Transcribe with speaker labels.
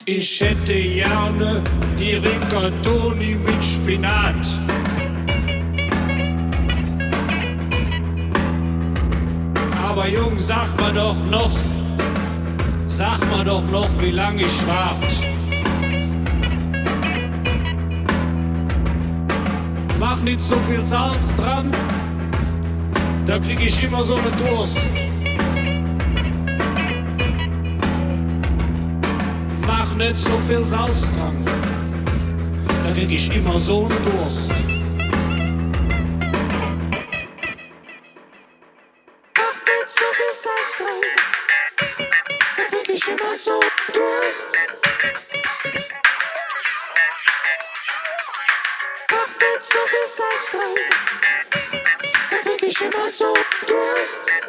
Speaker 1: Ich hätte gerne die Rigatoni mit Spinat. Aber Jung, sag mal doch noch, wie lange ich wart. Mach nicht so viel Salz dran, da krieg ich immer so ne Durst. Mach nicht so viel Salz dran, da krieg ich immer so ne Durst. Mach nicht so viel Salz dran, da krieg ich immer so Durst. Mach nicht so viel Salz dran, da krieg ich immer so Durst.